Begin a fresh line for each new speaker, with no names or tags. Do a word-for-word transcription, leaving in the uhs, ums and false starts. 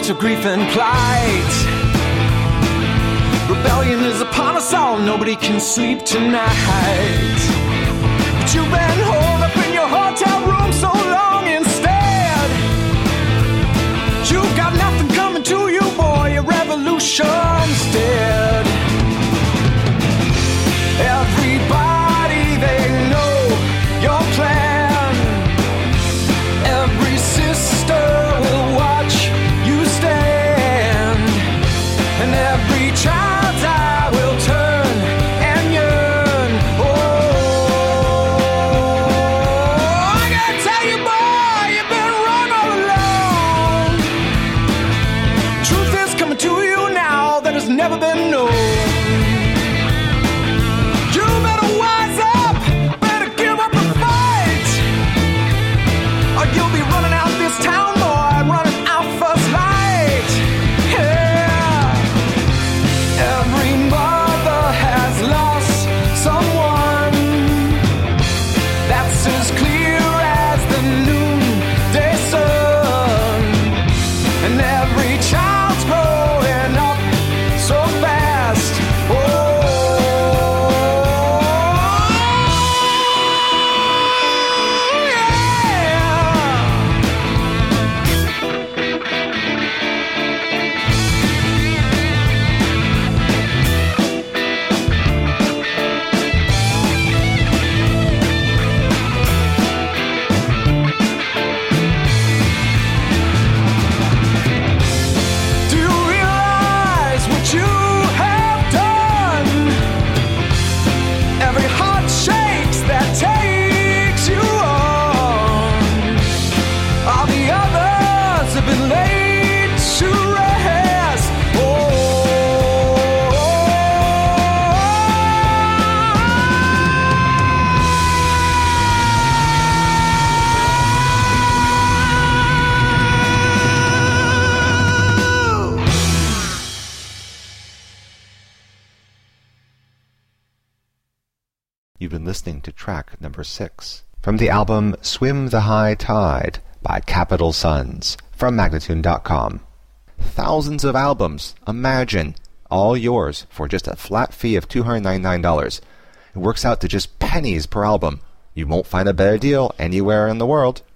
to grief and plight. Rebellion is upon us all, nobody can sleep tonight. But you've been holed up in your hotel room so long instead. You've got nothing coming to you, boy, your revolution's dead. Everybody, they know your plan. Every sister will watch you stand. And every child's eye will turn and yearn. Oh, I gotta tell you, boy, you've been wrong all along. Truth is coming to you now that has never been known. You'll be running out this town, boy, running out first light. Yeah. Every mother has lost someone. That's as clear as the noonday sun. And every child's growing up so fast. Oh.
You've been listening to track number six from the album Swim the High Tide by Capital Sons from Magnatune dot com. Thousands of albums, imagine, all yours for just a flat fee of two hundred ninety-nine dollars. It works out to just pennies per album. You won't find a better deal anywhere in the world.